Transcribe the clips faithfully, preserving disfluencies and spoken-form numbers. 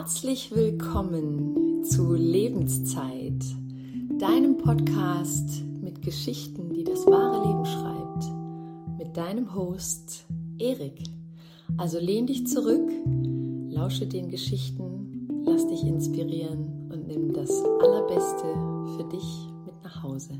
Herzlich willkommen zu Lebenszeit, deinem Podcast mit Geschichten, die das wahre Leben schreibt, mit deinem Host Erik. Also lehn dich zurück, lausche den Geschichten, lass dich inspirieren und nimm das Allerbeste für dich mit nach Hause.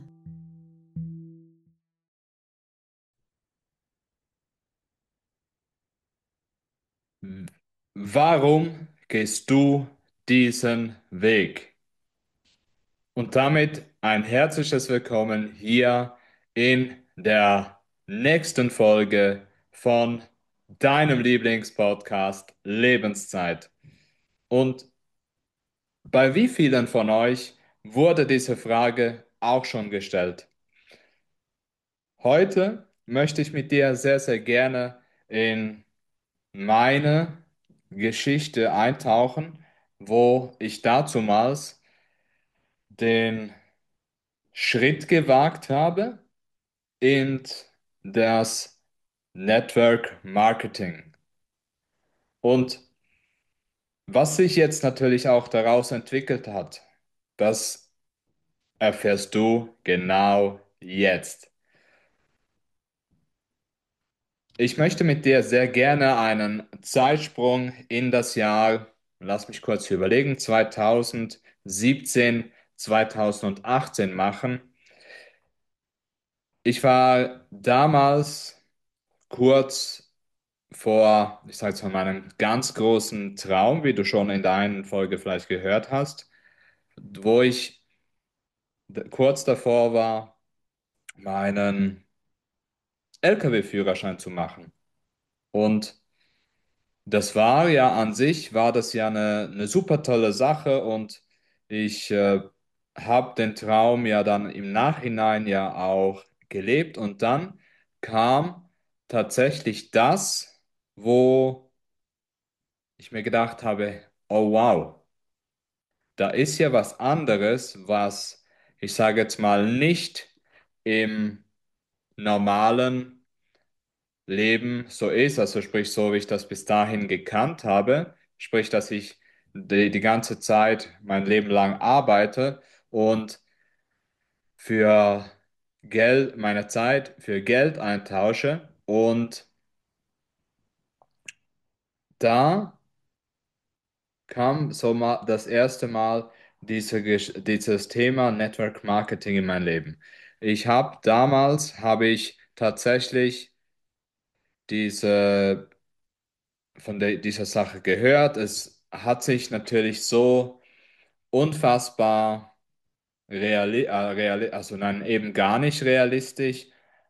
Warum gehst du diesen Weg? Und damit ein herzliches Willkommen hier in der nächsten Folge von deinem Lieblingspodcast Lebenszeit. Und bei wie vielen von euch wurde diese Frage auch schon gestellt? Heute möchte ich mit dir sehr, sehr gerne in meine Geschichte eintauchen, wo ich dazumals den Schritt gewagt habe in das Network Marketing. Und was sich jetzt natürlich auch daraus entwickelt hat, das erfährst du genau jetzt. Ich möchte mit dir sehr gerne einen Zeitsprung in das Jahr, lass mich kurz überlegen, zweitausendsiebzehn, zweitausendachtzehn machen. Ich war damals kurz vor, ich sage jetzt mal, meinem ganz großen Traum, wie du schon in der einen Folge vielleicht gehört hast, wo ich d- kurz davor war, meinen L K W-Führerschein zu machen. Und das war ja an sich, war das ja eine, eine super tolle Sache und ich äh, habe den Traum ja dann im Nachhinein ja auch gelebt und dann kam tatsächlich das, wo ich mir gedacht habe, oh wow, da ist ja was anderes, was ich sage jetzt mal nicht im normalen Leben so ist, also sprich so, wie ich das bis dahin gekannt habe, sprich, dass ich die, die ganze Zeit mein Leben lang arbeite und für Geld, meine Zeit für Geld eintausche und da kam so mal das erste Mal diese, Gesch- dieses Thema Network Marketing in mein Leben. Ich habe damals, habe ich tatsächlich diese von der, dieser Sache gehört. Es hat sich natürlich so unfassbar reali äh, reali also nein, eben gar nicht realistisch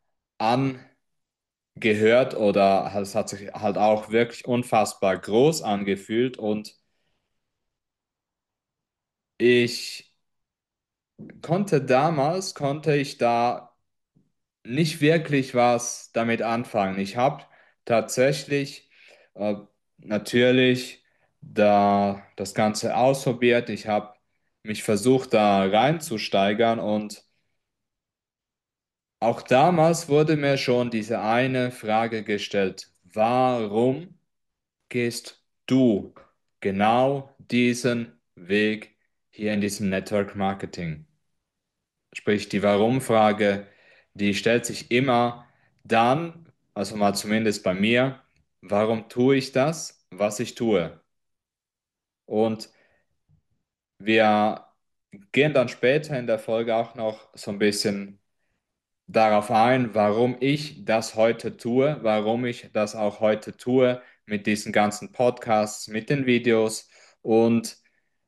angehört oder es hat sich halt auch wirklich unfassbar groß angefühlt und ich konnte damals, konnte ich da nicht wirklich was damit anfangen. Ich habe tatsächlich äh, natürlich da das Ganze ausprobiert. Ich habe mich versucht, da reinzusteigern und auch damals wurde mir schon diese eine Frage gestellt: Warum gehst du genau diesen Weg hier in diesem Network Marketing? Sprich, die Warum-Frage, die stellt sich immer dann, also mal zumindest bei mir, warum tue ich das, was ich tue? Und wir gehen dann später in der Folge auch noch so ein bisschen darauf ein, warum ich das heute tue, warum ich das auch heute tue mit diesen ganzen Podcasts, mit den Videos. Und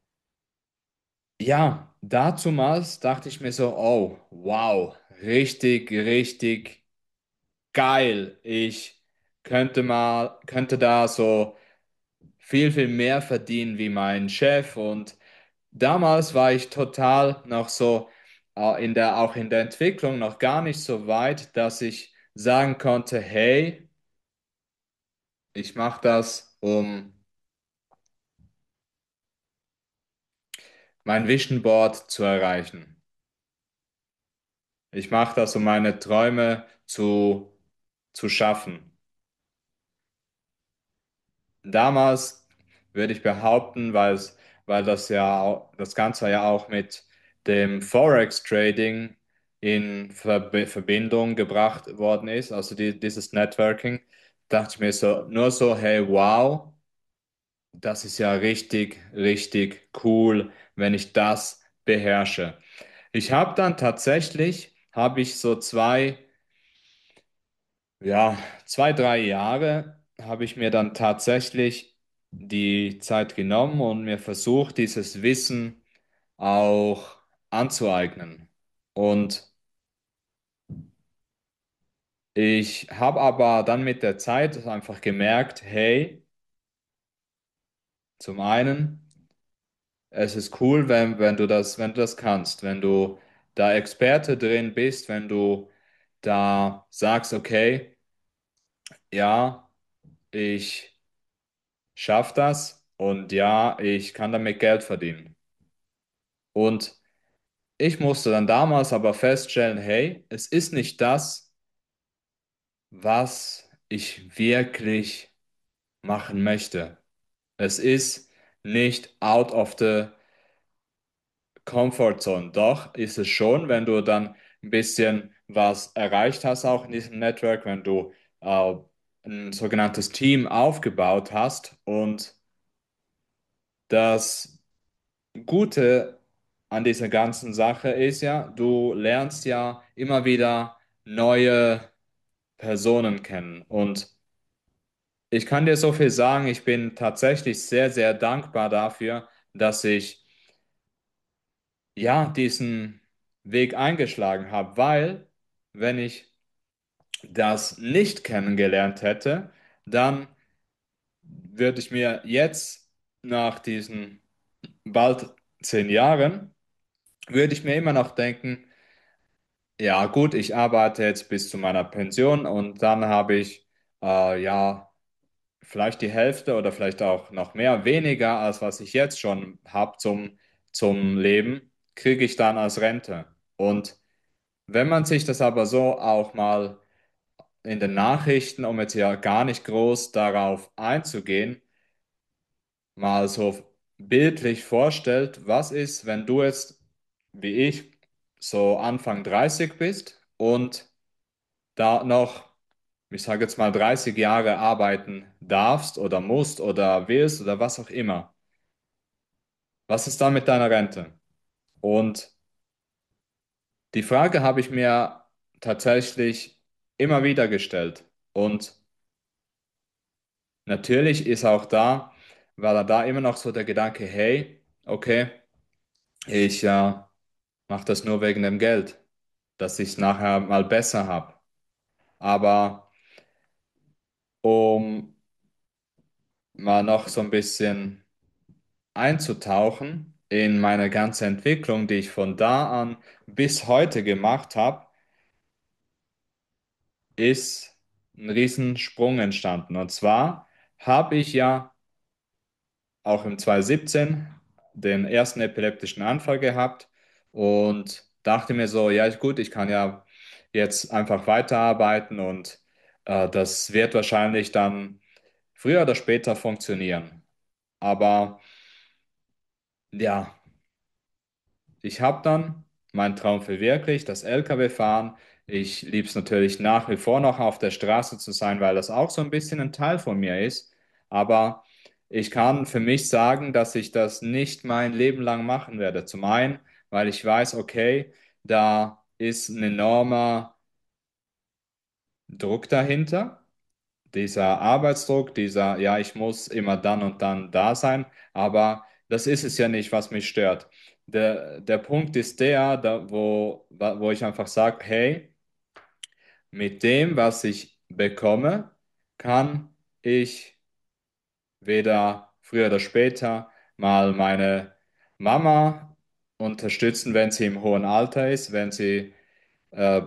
ja, dazumals dachte ich mir so, oh, wow, richtig, richtig geil. Ich könnte mal, könnte da so viel, viel mehr verdienen wie mein Chef. Und damals war ich total noch so äh, in der, auch in der Entwicklung noch gar nicht so weit, dass ich sagen konnte, hey, ich mache das, um mein Vision Board zu erreichen. Ich mache das, um meine Träume zu, zu schaffen. Damals würde ich behaupten, weil es, weil das ja auch, das Ganze ja auch mit dem Forex Trading in Verb Verbindung gebracht worden ist, also die, dieses Networking, dachte ich mir so, nur so, hey, wow, das ist ja richtig, richtig cool, wenn ich das beherrsche. Ich habe dann tatsächlich, habe ich so zwei, ja, zwei, drei Jahre, habe ich mir dann tatsächlich die Zeit genommen und mir versucht, dieses Wissen auch anzueignen. Und ich habe aber dann mit der Zeit einfach gemerkt, hey, zum einen, es ist cool, wenn, wenn du das, wenn du das kannst, wenn du da Experte drin bist, wenn du da sagst, okay, ja, ich schaffe das und ja, ich kann damit Geld verdienen. Und ich musste dann damals aber feststellen, hey, es ist nicht das, was ich wirklich machen möchte. Es ist nicht out of the Comfort Zone. Doch ist es schon, wenn du dann ein bisschen was erreicht hast, auch in diesem Network, wenn du äh, ein sogenanntes Team aufgebaut hast. Und das Gute an dieser ganzen Sache ist ja, du lernst ja immer wieder neue Personen kennen. Und ich kann dir so viel sagen, ich bin tatsächlich sehr, sehr dankbar dafür, dass ich ja diesen Weg eingeschlagen habe, weil wenn ich das nicht kennengelernt hätte, dann würde ich mir jetzt nach diesen bald zehn Jahren, würde ich mir immer noch denken, ja gut, ich arbeite jetzt bis zu meiner Pension und dann habe ich äh, ja vielleicht die Hälfte oder vielleicht auch noch mehr, weniger als was ich jetzt schon habe zum, zum Leben, kriege ich dann als Rente. Und wenn man sich das aber so auch mal in den Nachrichten, um jetzt ja gar nicht groß darauf einzugehen, mal so bildlich vorstellt, was ist, wenn du jetzt, wie ich, so Anfang dreißig bist und da noch, ich sage jetzt mal, dreißig Jahre arbeiten darfst oder musst oder willst oder was auch immer. Was ist dann mit deiner Rente? Und die Frage habe ich mir tatsächlich immer wieder gestellt. Und natürlich ist auch da, war da da immer noch so der Gedanke, hey, okay, ich äh, mache das nur wegen dem Geld, dass ich es nachher mal besser habe. Aber um mal noch so ein bisschen einzutauchen in meine ganze Entwicklung, die ich von da an bis heute gemacht habe, ist ein Riesensprung entstanden. Und zwar habe ich ja auch im zwanzig siebzehn den ersten epileptischen Anfall gehabt und dachte mir so, ja, gut, ich kann ja jetzt einfach weiterarbeiten und äh, das wird wahrscheinlich dann früher oder später funktionieren. Aber ja, ich habe dann meinen Traum verwirklicht, das L K W-Fahren. Ich liebe es natürlich nach wie vor noch auf der Straße zu sein, weil das auch so ein bisschen ein Teil von mir ist. Aber ich kann für mich sagen, dass ich das nicht mein Leben lang machen werde. Zum einen, weil ich weiß, okay, da ist ein enormer Druck dahinter. Dieser Arbeitsdruck, dieser, ja, ich muss immer dann und dann da sein, aber das ist es ja nicht, was mich stört. Der, der Punkt ist der, da, wo, wo ich einfach sage, hey, mit dem, was ich bekomme, kann ich weder früher oder später mal meine Mama unterstützen, wenn sie im hohen Alter ist, wenn sie, äh,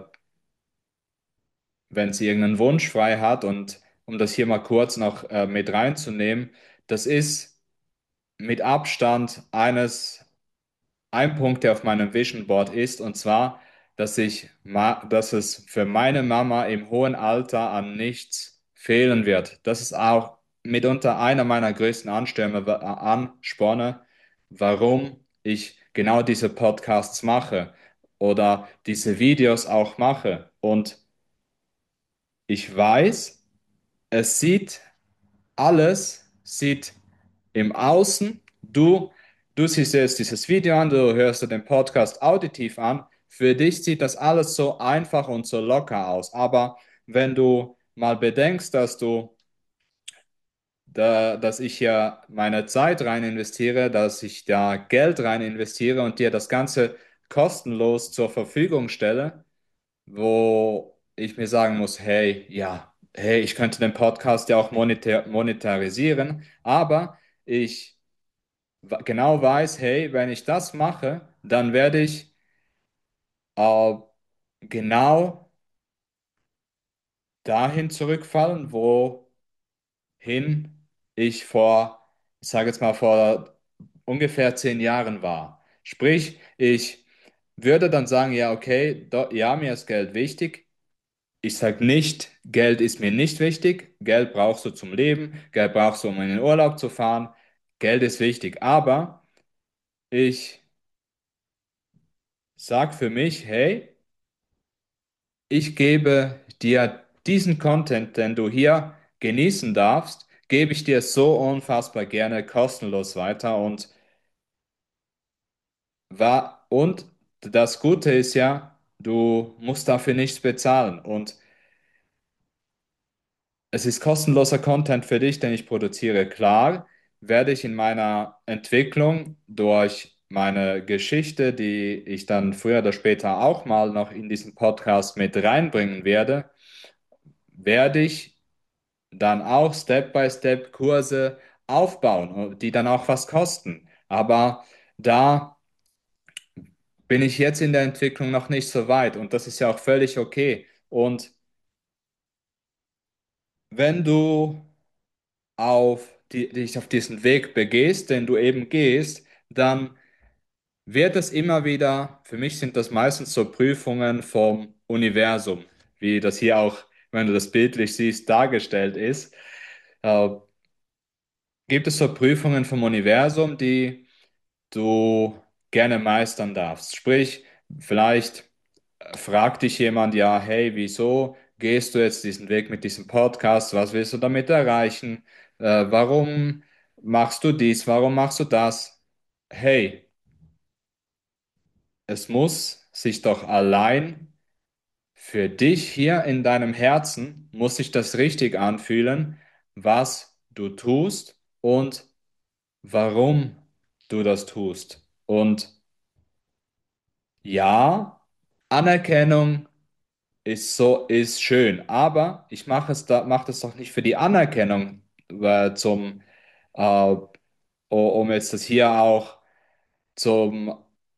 wenn sie irgendeinen Wunsch frei hat. Und um das hier mal kurz noch äh, mit reinzunehmen, das ist mit Abstand eines, ein Punkt, der auf meinem Vision Board ist, und zwar, dass ich, ma dass es für meine Mama im hohen Alter an nichts fehlen wird. Das ist auch mitunter einer meiner größten Anstürme, wa- Ansporne, warum ich genau diese Podcasts mache oder diese Videos auch mache. Und ich weiß, es sieht alles, sieht im Außen, du, du siehst jetzt dieses Video an, du hörst dir den Podcast auditiv an, für dich sieht das alles so einfach und so locker aus. Aber wenn du mal bedenkst, dass du da, dass ich ja meine Zeit rein investiere, dass ich da Geld rein investiere und dir das Ganze kostenlos zur Verfügung stelle, wo ich mir sagen muss, hey, ja, hey, ich könnte den Podcast ja auch monetar monetarisieren, aber ich wa- genau weiß, hey, wenn ich das mache, dann werde ich äh, genau dahin zurückfallen, wo hin ich vor, ich sage jetzt mal, vor ungefähr zehn Jahren war. Sprich, ich würde dann sagen, ja, okay, do, ja, mir ist Geld wichtig. Ich sage nicht, Geld ist mir nicht wichtig. Geld brauchst du zum Leben, Geld brauchst du, um in den Urlaub zu fahren. Geld ist wichtig. Aber ich sage für mich, hey, ich gebe dir diesen Content, den du hier genießen darfst, gebe ich dir so unfassbar gerne kostenlos weiter und war, und das Gute ist ja, du musst dafür nichts bezahlen und es ist kostenloser Content für dich, den ich produziere. Klar, werde ich in meiner Entwicklung durch meine Geschichte, die ich dann früher oder später auch mal noch in diesen Podcast mit reinbringen werde, werde ich dann auch Step by Step Kurse aufbauen, die dann auch was kosten. Aber da bin ich jetzt in der Entwicklung noch nicht so weit und das ist ja auch völlig okay. Und wenn du auf die, dich auf diesen Weg begehst, den du eben gehst, dann wird es immer wieder, für mich sind das meistens so Prüfungen vom Universum, wie das hier auch, wenn du das bildlich siehst, dargestellt ist. Äh, Gibt es so Prüfungen vom Universum, die du gerne meistern darfst? Sprich, vielleicht fragt dich jemand, ja, hey, wieso gehst du jetzt diesen Weg mit diesem Podcast? Was willst du damit erreichen? Äh, warum machst du dies? Warum machst du das? Hey, es muss sich doch allein für dich hier in deinem Herzen, muss sich das richtig anfühlen, was du tust und warum du das tust. Und ja, Anerkennung ist so, ist schön, aber ich mache es da, mache das doch nicht für die Anerkennung, äh, zum, äh, o- um jetzt das hier auch zum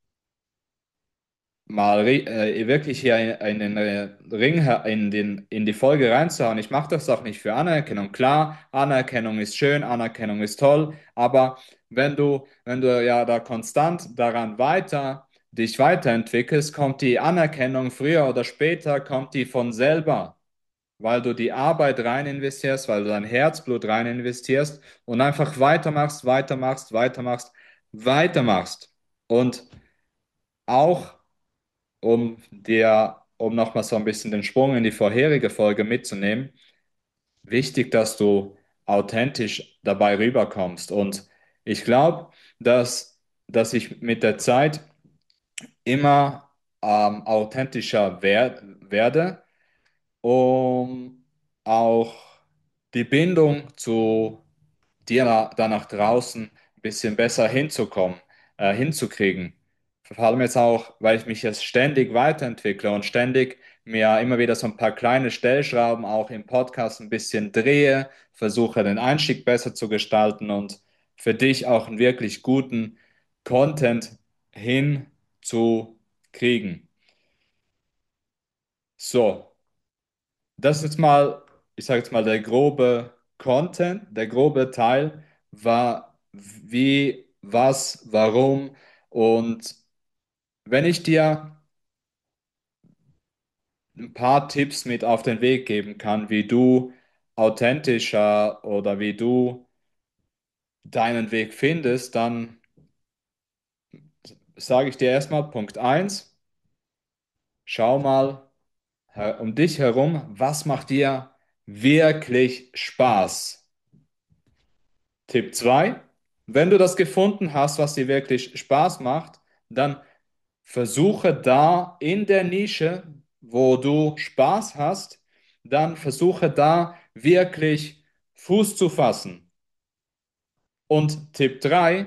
mal ri- äh, wirklich hier in, in den äh, Ring, her- in den, in die Folge reinzuhauen. Ich mache das doch nicht für Anerkennung. Klar, Anerkennung ist schön, Anerkennung ist toll, aber wenn du, wenn du ja da konstant daran weiter, dich weiterentwickelst, kommt die Anerkennung früher oder später, kommt die von selber, weil du die Arbeit rein investierst, weil du dein Herzblut rein investierst und einfach weitermachst, weitermachst, weitermachst, weitermachst. Und auch um dir, um nochmal so ein bisschen den Sprung in die vorherige Folge mitzunehmen, wichtig, dass du authentisch dabei rüberkommst. Und ich glaube, dass, dass ich mit der Zeit immer ähm, authentischer wer werde, um auch die Bindung zu dir na- da nach draußen ein bisschen besser hinzukommen, äh, hinzukriegen. Vor allem jetzt auch, weil ich mich jetzt ständig weiterentwickle und ständig mir immer wieder so ein paar kleine Stellschrauben auch im Podcast ein bisschen drehe, versuche den Einstieg besser zu gestalten und für dich auch einen wirklich guten Content hinzukriegen. So. Das ist jetzt mal, ich sage jetzt mal, der grobe Content, der grobe Teil war wie, was, warum. Und wenn ich dir ein paar Tipps mit auf den Weg geben kann, wie du authentischer oder wie du deinen Weg findest, dann sage ich dir erstmal Punkt eins: Schau mal he- um dich herum, was macht dir wirklich Spaß? Tipp zwei: Wenn du das gefunden hast, was dir wirklich Spaß macht, dann versuche da in der Nische, wo du Spaß hast, dann versuche da wirklich Fuß zu fassen. Und Tipp drei: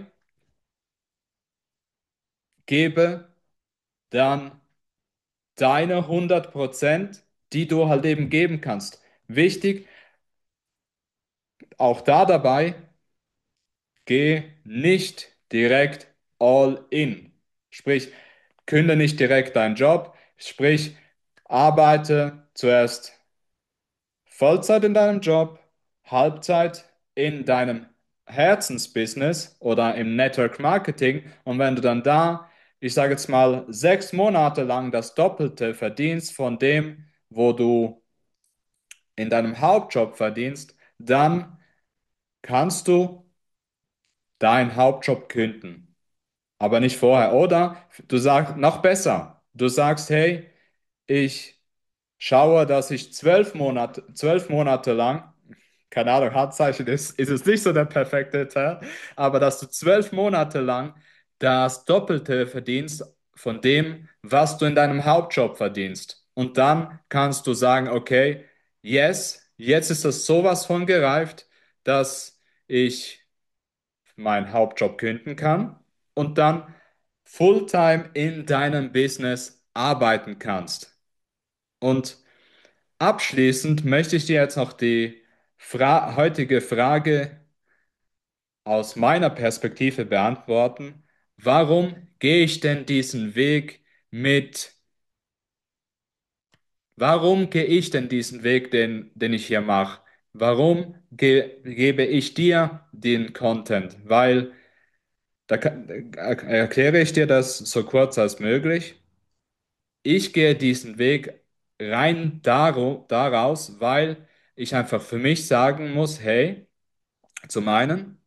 Gebe dann deine hundert Prozent, die du halt eben geben kannst. Wichtig, auch da dabei, geh nicht direkt all in. Sprich, künde nicht direkt deinen Job, sprich, arbeite zuerst Vollzeit in deinem Job, Halbzeit in deinem Herzensbusiness oder im Network Marketing. Und wenn du dann da, ich sage jetzt mal, sechs Monate lang das Doppelte verdienst von dem, wo du in deinem Hauptjob verdienst, dann kannst du deinen Hauptjob künden. Aber nicht vorher. Oder du sagst noch besser, du sagst, hey, ich schaue, dass ich zwölf Monate, zwölf Monate lang, keine Ahnung, Handzeichen ist, ist es nicht so der perfekte Teil, aber dass du zwölf Monate lang das Doppelte verdienst von dem, was du in deinem Hauptjob verdienst. Und dann kannst du sagen, okay, yes, jetzt ist das sowas von gereift, dass ich meinen Hauptjob künden kann und dann Fulltime in deinem Business arbeiten kannst. Und abschließend möchte ich dir jetzt noch die Fra heutige Frage aus meiner Perspektive beantworten. Warum gehe ich denn diesen Weg mit, warum gehe ich denn diesen Weg, den, den ich hier mache? Warum ge gebe ich dir den Content? Weil, da kann, er erkläre ich dir das so kurz als möglich. Ich gehe diesen Weg rein daru- daraus, weil ich einfach für mich sagen muss, hey, zum einen,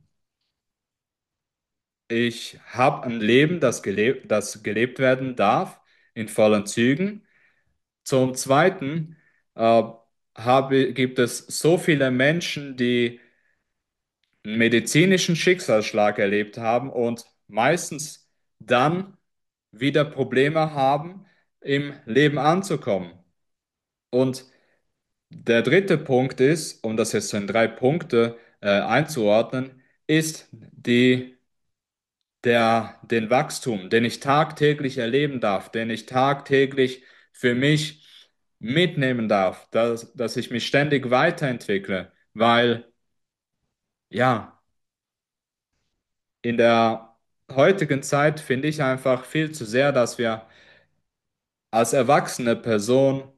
ich habe ein Leben, das gelebt, das gelebt werden darf, in vollen Zügen. Zum Zweiten äh, habe, gibt es so viele Menschen, die einen medizinischen Schicksalsschlag erlebt haben und meistens dann wieder Probleme haben, im Leben anzukommen. Und der dritte Punkt ist, um das jetzt so in drei Punkte äh, einzuordnen, ist die der, den Wachstum, den ich tagtäglich erleben darf, den ich tagtäglich für mich mitnehmen darf, dass, dass ich mich ständig weiterentwickle, weil ja, in der heutigen Zeit finde ich einfach viel zu sehr, dass wir als erwachsene Person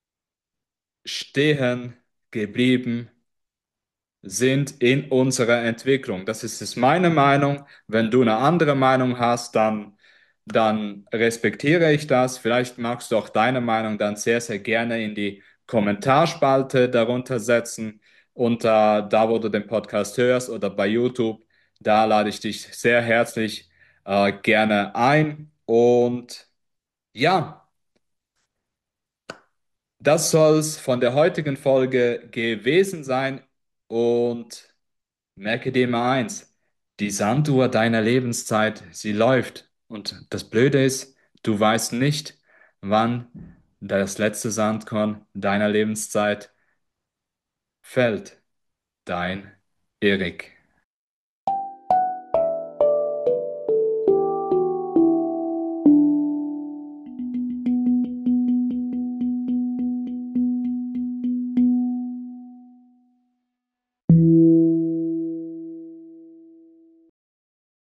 stehen geblieben sind in unserer Entwicklung. Das ist jetzt meine Meinung. Wenn du eine andere Meinung hast, dann, dann respektiere ich das. Vielleicht magst du auch deine Meinung dann sehr, sehr gerne in die Kommentarspalte darunter setzen, unter da, wo du den Podcast hörst oder bei YouTube. Da lade ich dich sehr herzlich äh, gerne ein. Und ja, das soll es von der heutigen Folge gewesen sein. Und merke dir mal eins, die Sanduhr deiner Lebenszeit, sie läuft. Und das Blöde ist, du weißt nicht, wann das letzte Sandkorn deiner Lebenszeit fällt. Dein Erik.